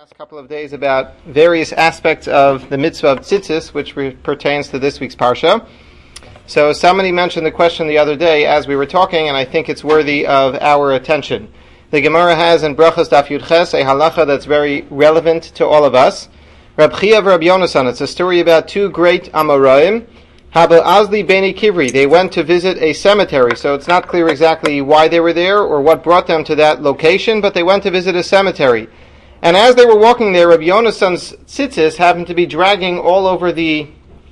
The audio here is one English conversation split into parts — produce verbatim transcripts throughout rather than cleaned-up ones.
last couple of days about various aspects of the mitzvah of tzitzis, which re- pertains to this week's parsha. So somebody mentioned the question the other day as we were talking, and I think it's worthy of our attention. The Gemara has in Brachos Daf Yud Ches a halacha that's very relevant to all of us. Reb Chia and Reb Yonasan, it's a story about two great Amoraim, Haba Azli Beni Kivri. They went to visit a cemetery, so it's not clear exactly why they were there or what brought them to that location, but they went to visit a cemetery. And as they were walking there, Reb Yonasan's tzitzis happened to be dragging all over the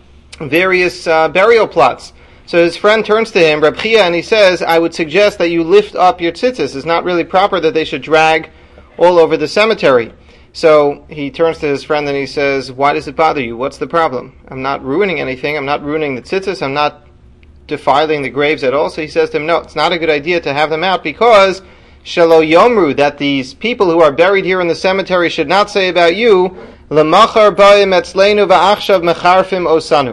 various uh, burial plots. So his friend turns to him, Reb Chia, and he says, I would suggest that you lift up your tzitzis. It's not really proper that they should drag all over the cemetery. So he turns to his friend and he says, why does it bother you? What's the problem? I'm not ruining anything. I'm not ruining the tzitzis. I'm not defiling the graves at all. So he says to him, no, it's not a good idea to have them out because Shelo Yomru, that these people who are buried here in the cemetery should not say about you, L'machar ba'im etzleinu va'achshav mecharfim osanu.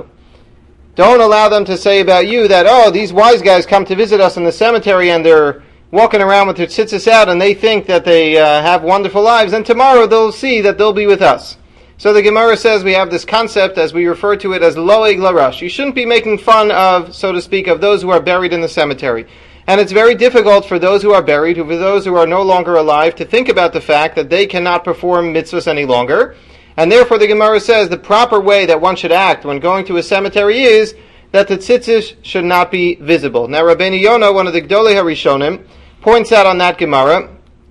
Don't allow them to say about you that, oh, these wise guys come to visit us in the cemetery and they're walking around with their tzitzis out and they think that they uh, have wonderful lives, and tomorrow they'll see that they'll be with us. So the Gemara says we have this concept, as we refer to it as loeg larash. You shouldn't be making fun of, so to speak, of those who are buried in the cemetery. And it's very difficult for those who are buried, for those who are no longer alive, to think about the fact that they cannot perform mitzvahs any longer. And therefore the Gemara says the proper way that one should act when going to a cemetery is that the tzitzis should not be visible. Now Rabbeinu Yonah, one of the Gdolei HaRishonim, points out on that Gemara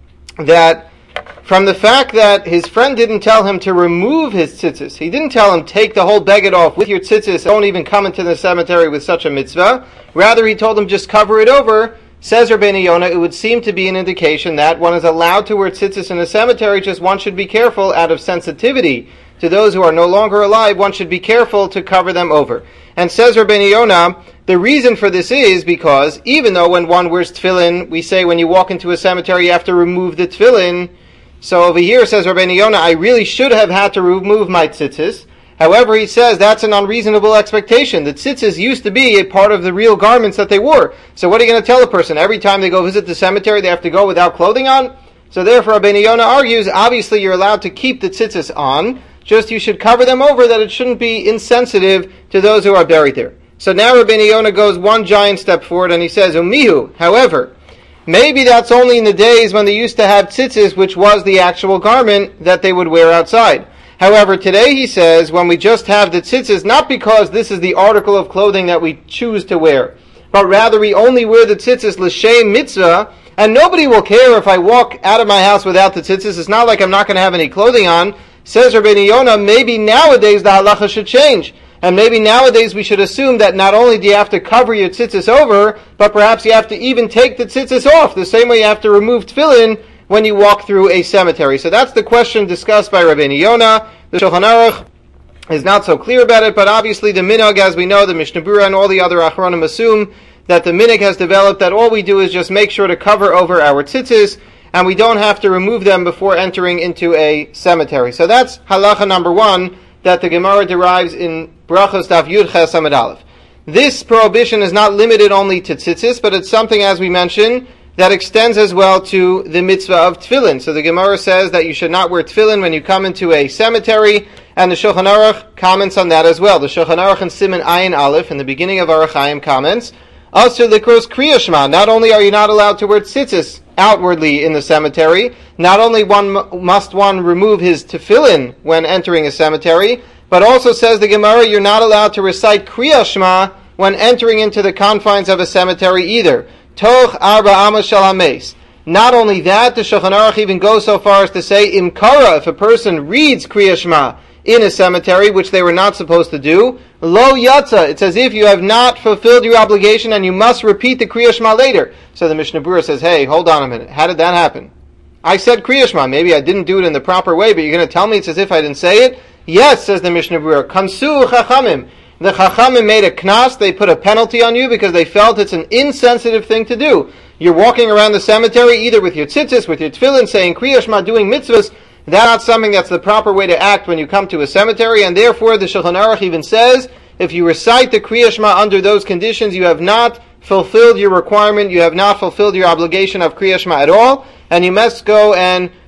that from the fact that his friend didn't tell him to remove his tzitzis, he didn't tell him take the whole beged off with your tzitzis, don't even come into the cemetery with such a mitzvah. Rather, he told him just cover it over. Says Rabbeinu Yonah, it would seem to be an indication that one is allowed to wear tzitzis in a cemetery, just one should be careful out of sensitivity to those who are no longer alive, one should be careful to cover them over. And says Rabbeinu Yonah, the reason for this is because even though when one wears tefillin, we say when you walk into a cemetery you have to remove the tefillin, so over here, says Rabbeinu Yonah, I really should have had to remove my tzitzis. However, he says that's an unreasonable expectation. The tzitzis used to be a part of the real garments that they wore. So what are you going to tell a person? Every time they go visit the cemetery, they have to go without clothing on? So therefore, Rabbeinu Yonah argues, obviously you're allowed to keep the tzitzis on, just you should cover them over, that it shouldn't be insensitive to those who are buried there. So now Rabbeinu Yonah goes one giant step forward and he says, Umihu, however, maybe that's only in the days when they used to have tzitzis, which was the actual garment that they would wear outside. However, today he says, when we just have the tzitzis, not because this is the article of clothing that we choose to wear, but rather we only wear the tzitzis l'shem mitzvah, and nobody will care if I walk out of my house without the tzitzis. It's not like I'm not going to have any clothing on. Says Rabbeinu Yonah, maybe nowadays the halacha should change. And maybe nowadays we should assume that not only do you have to cover your tzitzis over, but perhaps you have to even take the tzitzis off, the same way you have to remove tefillin when you walk through a cemetery. So that's the question discussed by Rabbeinu Yonah. The Shulchan Aruch is not so clear about it, but obviously the minhag, as we know, the Mishnah Berurah and all the other Achronim assume that the minhag has developed that all we do is just make sure to cover over our tzitzis, and we don't have to remove them before entering into a cemetery. So that's halacha number one that the Gemara derives in Brachos Daf Yud Ches Amud Aleph. This prohibition is not limited only to tzitzis, but it's something, as we mentioned, that extends as well to the mitzvah of tefillin. So the Gemara says that you should not wear tefillin when you come into a cemetery, and the Shulchan Aruch comments on that as well. The Shulchan Aruch in Siman Ayin Aleph, in the beginning of Aruch Chaim, comments, Asur likros kriya shema. Not only are you not allowed to wear tzitzis outwardly in the cemetery, not only one must one remove his tefillin when entering a cemetery, but also says the Gemara, you're not allowed to recite kriya shema when entering into the confines of a cemetery either. Toch arba amos shel hameis. Not only that, the Shulchan Aruch even goes so far as to say, im kara, if a person reads kriya shema in a cemetery, which they were not supposed to do, lo yatza, it's as if you have not fulfilled your obligation and you must repeat the kriya shema later. So the Mishnah Berurah says, hey, hold on a minute, how did that happen? I said kriya shema, maybe I didn't do it in the proper way, but you're going to tell me it's as if I didn't say it? Yes, says the Mishnah Berurah, kansu chachamim. The chachamim made a knas, they put a penalty on you because they felt it's an insensitive thing to do. You're walking around the cemetery either with your tzitzis, with your tefillin, saying kriya shema, doing mitzvahs. That's not something that's the proper way to act when you come to a cemetery, and therefore the Shulchan Aruch even says, if you recite the kriya shema under those conditions, you have not fulfilled your requirement, you have not fulfilled your obligation of kriya shema at all, and you must go and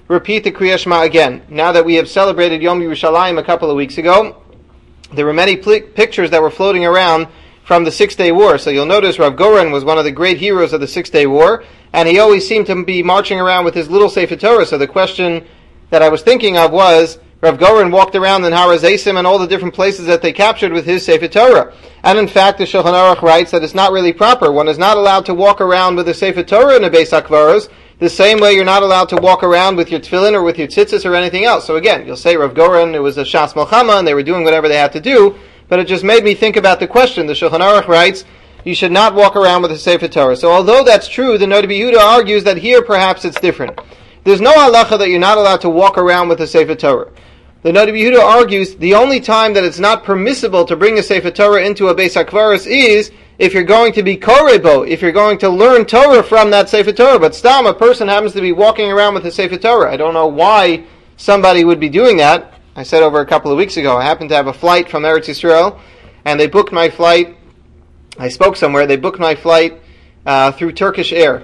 repeat the Kriya Shema again. Now that we have celebrated Yom Yerushalayim a couple of weeks ago, there were many pl- pictures that were floating around from the Six-Day War. So you'll notice Rav Goren was one of the great heroes of the Six-Day War, and he always seemed to be marching around with his little Sefer Torah. So the question that I was thinking of was, Rav Goren walked around in Har HaZeisim and all the different places that they captured with his Sefer Torah. And in fact, the Shulchan Aruch writes that it's not really proper. One is not allowed to walk around with a Sefer Torah in a Beis HaKvaros, the same way you're not allowed to walk around with your tefillin or with your tzitzis or anything else. So again, you'll say Rav Goren, it was a Shas Milchama, and they were doing whatever they had to do, but it just made me think about the question. The Shulchan Aruch writes, you should not walk around with a Sefer Torah. So although that's true, the Noda B'Yehuda argues that here perhaps it's different. There's no halacha that you're not allowed to walk around with a Sefer Torah. The Noda B'Yehuda argues the only time that it's not permissible to bring a Sefer Torah into a Beis HaKvaros is if you're going to be korebo, if you're going to learn Torah from that Sefer Torah. But stam, a person happens to be walking around with a Sefer Torah. I don't know why somebody would be doing that. I said over a couple of weeks ago, I happened to have a flight from Eretz Yisrael, and they booked my flight. I spoke somewhere, they booked my flight uh, through Turkish Air.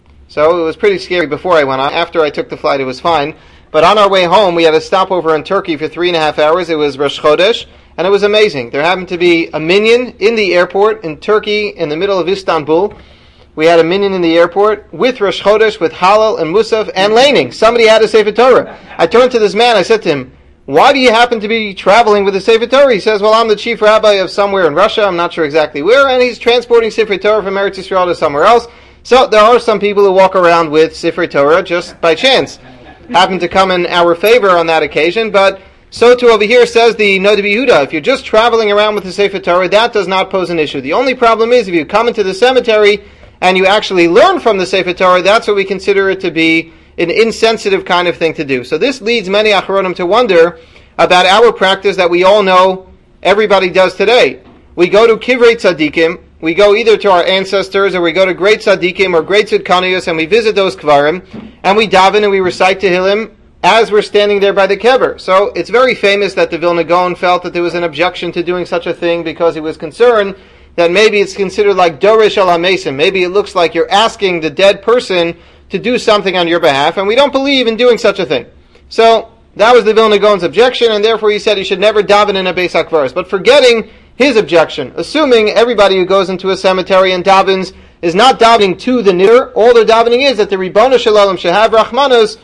So it was pretty scary before I went on. After I took the flight, it was fine. But on our way home, we had a stopover in Turkey for three and a half hours. It was Rosh Chodesh, and it was amazing. There happened to be a minyan in the airport in Turkey, in the middle of Istanbul. We had a minyan in the airport with Rosh Chodesh, with Hallel and Musaf and laning. Somebody had a Sefer Torah. I turned to this man, I said to him, why do you happen to be traveling with a Sefer Torah? He says, well, I'm the chief rabbi of somewhere in Russia, I'm not sure exactly where, and he's transporting Sefer Torah from Eretz Yisrael to somewhere else. So there are some people who walk around with Sefer Torah just by chance. Happened to come in our favor on that occasion, but so too over here says the Noda B'Yehuda, if you're just traveling around with the Sefer Torah, that does not pose an issue. The only problem is if you come into the cemetery and you actually learn from the Sefer Torah, that's what we consider it to be an insensitive kind of thing to do. So this leads many Acharonim to wonder about our practice that we all know everybody does today. We go to Kivrei Tzadikim, we go either to our ancestors or we go to great Tzadikim or great Tzidkaniyos and we visit those Kvarim and we daven and we recite Tehillim as we're standing there by the kever. So it's very famous that the Vilna Gaon felt that there was an objection to doing such a thing because he was concerned that maybe it's considered like Dorish al HaMesim. Maybe it looks like you're asking the dead person to do something on your behalf, and we don't believe in doing such a thing. So that was the Vilna Gaon's objection, and therefore he said he should never daven in a Beis HaKvaros. But forgetting his objection, assuming everybody who goes into a cemetery and davens is not davening to the nidr, all they're davening is that the Ribono Shel Olam should have Rachmanos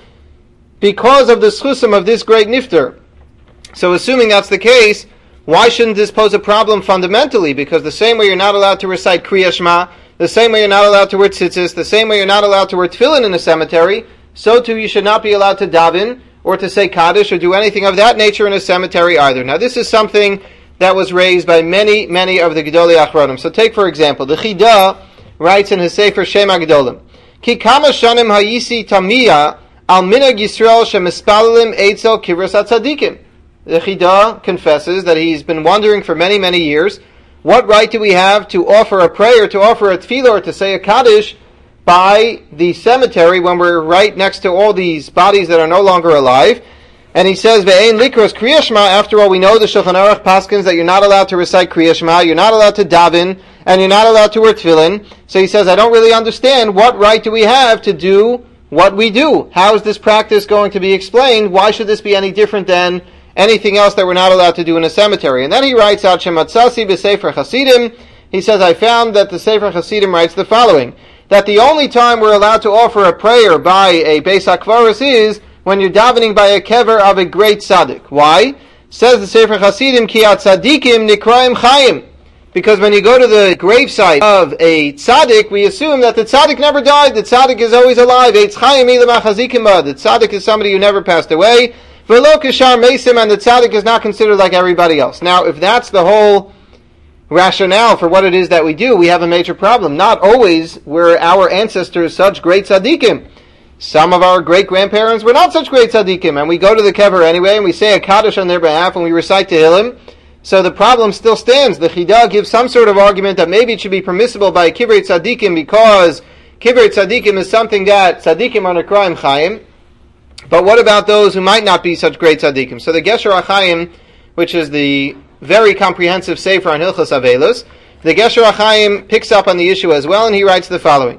because of the schusim of this great nifter. So assuming that's the case, why shouldn't this pose a problem fundamentally? Because the same way you're not allowed to recite Kriya Shema, the same way you're not allowed to wear tzitzis, the same way you're not allowed to wear tefillin in a cemetery, so too you should not be allowed to daven or to say Kaddish or do anything of that nature in a cemetery either. Now this is something that was raised by many, many of the Gedolei Achronim. So take for example, the Chida writes in his Sefer Shem HaGedolim, Ki kama shanim hayisi tamiya al minhag Yisrael shemispalalim eitzel kivras hatzadikim. The Chida confesses that he's been wondering for many, many years, what right do we have to offer a prayer, to offer a tefillah, or to say a Kaddish by the cemetery when we're right next to all these bodies that are no longer alive? And he says, Ve'ein likros Kriya Shema. After all, we know the Shulchan Aruch paskins that you're not allowed to recite Kriya Shema, you're not allowed to daven, and you're not allowed to wear tefillin. So he says, I don't really understand, what right do we have to do what we do? How is this practice going to be explained? Why should this be any different than anything else that we're not allowed to do in a cemetery? And then he writes out, Shematzasi b'Sefer Chasidim. He says, I found that the Sefer Chasidim writes the following, that the only time we're allowed to offer a prayer by a Beis HaKvaros is when you're davening by a kever of a great tzaddik. Why? Says the Sefer Chasidim, Ki atzadikim nikraim chayim. Because when you go to the gravesite of a tzaddik, we assume that the tzaddik never died. The tzaddik is always alive. Eitz chayim ilam achazikim. The tzaddik is somebody who never passed away. V'lo kishar mesim, and the tzaddik is not considered like everybody else. Now, if that's the whole rationale for what it is that we do, we have a major problem. Not always were our ancestors such great tzaddikim. Some of our great-grandparents were not such great tzaddikim, and we go to the kever anyway, and we say a Kaddish on their behalf, and we recite Tehillim. So the problem still stands. The Chida gives some sort of argument that maybe it should be permissible by Kivrei Tzadikim because Kivrei Tzadikim is something that Tzadikim are Nekraim Chayim. But what about those who might not be such great Tzadikim? So the Gesher HaChaim, which is the very comprehensive sefer on Hilchos Avelos, the Gesher HaChaim picks up on the issue as well, and he writes the following.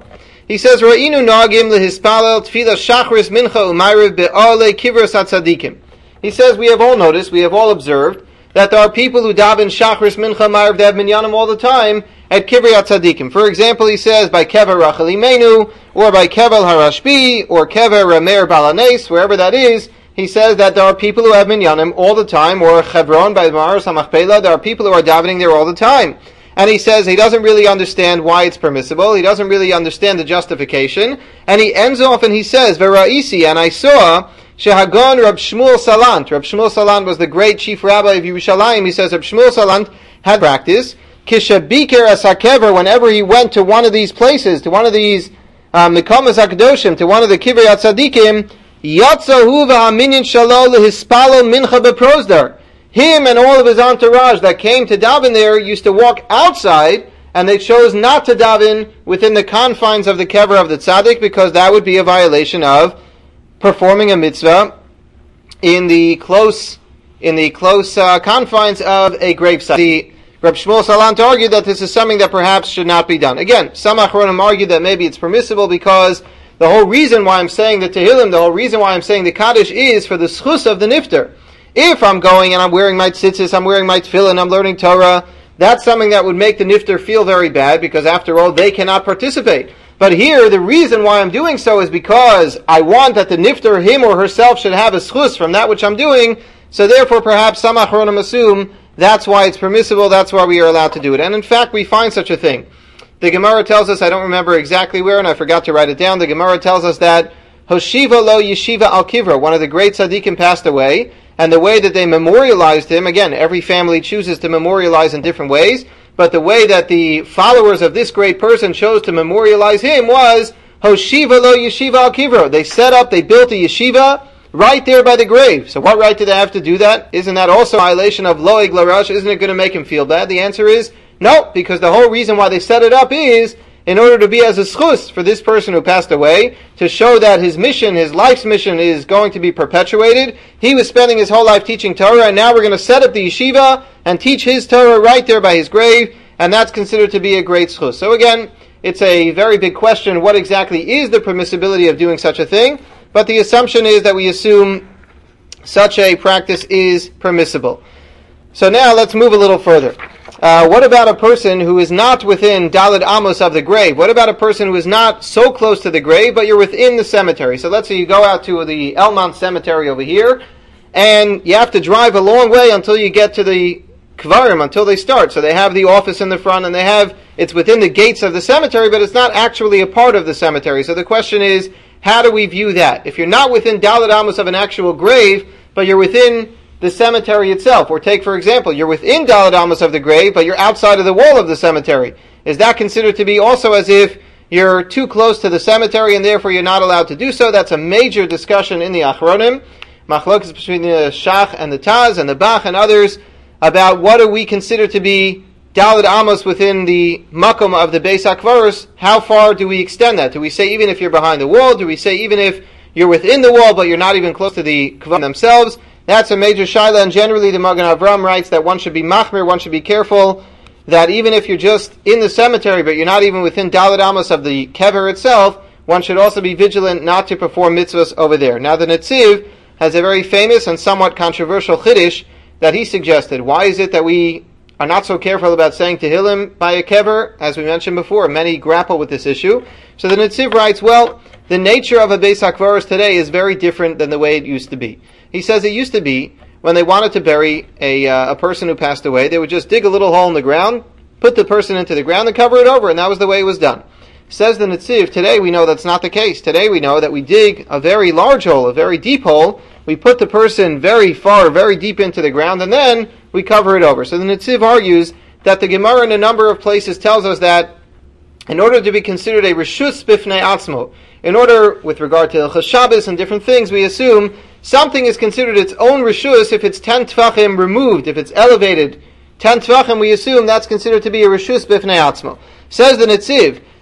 He says, Ra'inu nagim lehispalel tefillah shachris mincha umayriv be'ale kivros hatzadikim. He says, we have all noticed, we have all observed, that there are people who daven shachris mincha umayriv, they have minyanim all the time at kivrei hatzadikim. For example, he says, by kever Rachel Imenu, or by kever Harashbi, or kever Rameir Balanes, wherever that is, he says that there are people who have minyanim all the time, or Chevron by Ma'aros HaMachpelah, there are people who are davening there all the time. And he says he doesn't really understand why it's permissible, he doesn't really understand the justification, and he ends off and he says, V'ra'isi, and I saw, Shehagon Rab Shmuel Salant. Rab Shmuel Salant was the great chief rabbi of Yerushalayim. He says Rab Shmuel Salant had practice, Kishabiker as HaKever, whenever he went to one of these places, to one of these Mikomas HaKadoshim, to one of the Kivrei HaTzadikim, Yatzahu v'haminyan shalo lehispalo mincha beprozdar. Him and all of his entourage that came to daven there used to walk outside, and they chose not to daven within the confines of the kever of the tzaddik, because that would be a violation of performing a mitzvah in the close in the close uh, confines of a gravesite. The Reb Shmuel Salant argued that this is something that perhaps should not be done. Again, some Achronim argued that maybe it's permissible because the whole reason why I'm saying the Tehillim, the whole reason why I'm saying the Kaddish is for the schus of the nifter. If I'm going and I'm wearing my tzitzis, I'm wearing my tefillin, I'm learning Torah, that's something that would make the nifter feel very bad, because after all, they cannot participate. But here, the reason why I'm doing so is because I want that the nifter, him or herself, should have a schus from that which I'm doing, so therefore perhaps some Achronim assume that's why it's permissible, that's why we are allowed to do it. And in fact, we find such a thing. The Gemara tells us, I don't remember exactly where, and I forgot to write it down, the Gemara tells us that Hoshiva lo yeshiva al kivra, one of the great tzaddikim passed away, and the way that they memorialized him, again, every family chooses to memorialize in different ways, but the way that the followers of this great person chose to memorialize him was Hoshiva lo yeshiva al kivra. They set up, they built a yeshiva right there by the grave. So what right do they have to do that? Isn't that also a violation of loeg larash? Isn't it going to make him feel bad? The answer is no, because the whole reason why they set it up is in order to be as a schus for this person who passed away, to show that his mission, his life's mission, is going to be perpetuated. He was spending his whole life teaching Torah, and now we're going to set up the yeshiva and teach his Torah right there by his grave, and that's considered to be a great schus. So again, it's a very big question, what exactly is the permissibility of doing such a thing? But the assumption is that we assume such a practice is permissible. So now let's move a little further. Uh, what about a person who is not within Daled Amos of the grave? What about a person who is not so close to the grave, but you're within the cemetery? So let's say you go out to the Elmont Cemetery over here, and you have to drive a long way until you get to the Kvarim, until they start. So they have the office in the front, and they have, it's within the gates of the cemetery, but it's not actually a part of the cemetery. So the question is, how do we view that? If you're not within Daled Amos of an actual grave, but you're within the cemetery itself, or take, for example, you're within Daled Amos of the grave, but you're outside of the wall of the cemetery, is that considered to be also as if you're too close to the cemetery and therefore you're not allowed to do so? That's a major discussion in the Achronim, machlokas between the Shach and the Taz and the Bach and others, about what do we consider to be Daled Amos within the makom of the Beis HaKvaros. How far do we extend that? Do we say even if you're behind the wall? Do we say even if you're within the wall but you're not even close to the Kvarim themselves? That's a major shaila, and generally the Magen Avram writes that one should be machmir, one should be careful, that even if you're just in the cemetery but you're not even within Daled Amos of the kever itself, one should also be vigilant not to perform mitzvahs over there. Now the Netziv has a very famous and somewhat controversial chiddush that he suggested. Why is it that we are not so careful about saying Tehillim by a kever? As we mentioned before, many grapple with this issue. So the Netziv writes, well, the nature of a Beis HaKvaros today is very different than the way it used to be. He says it used to be, when they wanted to bury a uh, a person who passed away, they would just dig a little hole in the ground, put the person into the ground, and cover it over, and that was the way it was done. Says the Netziv, today we know that's not the case. Today we know that we dig a very large hole, a very deep hole, we put the person very far, very deep into the ground, and then we cover it over. So the Netziv argues that the Gemara in a number of places tells us that in order to be considered a reshus bifnei atzmo, in order, with regard to Hilchos Shabbos and different things, we assume something is considered its own reshus if it's ten tvachim removed, if it's elevated ten tvachim, we assume that's considered to be a reshus bifnei atzmo. Says the Netziv,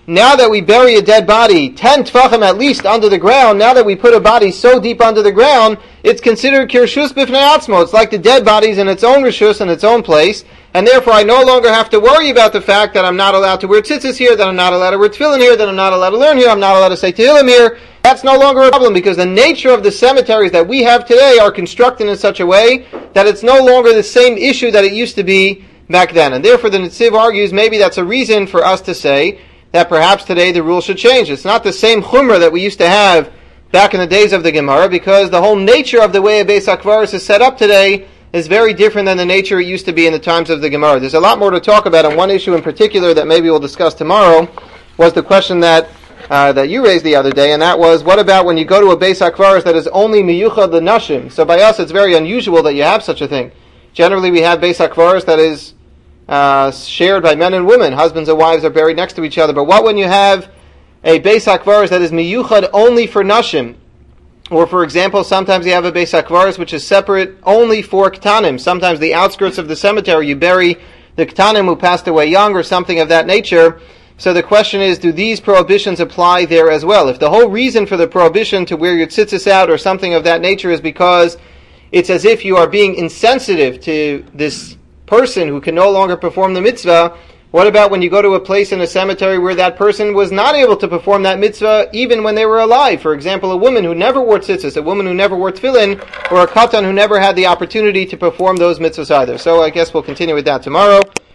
now that we bury a dead body ten tefachim at least under the ground, now that we put a body so deep under the ground, it's considered kirshus b'fnei atzmo. It's like the dead body's in its own rishus, in its own place, and therefore I no longer have to worry about the fact that I'm not allowed to wear tzitzis here, that I'm not allowed to wear tefillin here, that I'm not allowed to learn here, I'm not allowed to say tehillim here. That's no longer a problem, because the nature of the cemeteries that we have today are constructed in such a way that it's no longer the same issue that it used to be back then. And therefore the Netziv argues maybe that's a reason for us to say that perhaps today the rule should change. It's not the same chumrah that we used to have back in the days of the Gemara, because the whole nature of the way a Beis HaKvaros is set up today is very different than the nature it used to be in the times of the Gemara. There's a lot more to talk about, and one issue in particular that maybe we'll discuss tomorrow was the question that uh, that you raised the other day, and that was, what about when you go to a Beis HaKvaros that is only miyuchad l'nashim? So by us it's very unusual that you have such a thing. Generally we have Beis HaKvaros that is Uh, shared by men and women. Husbands and wives are buried next to each other. But what when you have a Beis HaKvaros that is miyuchad only for nashim? Or for example, sometimes you have a Beis HaKvaros which is separate only for ktanim. Sometimes the outskirts of the cemetery you bury the ktanim who passed away young or something of that nature. So the question is, do these prohibitions apply there as well? If the whole reason for the prohibition to wear your tzitzis out or something of that nature is because it's as if you are being insensitive to this person who can no longer perform the mitzvah, what about when you go to a place in a cemetery where that person was not able to perform that mitzvah even when they were alive? For example, a woman who never wore tzitzis, a woman who never wore tefillin, or a katan who never had the opportunity to perform those mitzvahs either. So I guess we'll continue with that tomorrow.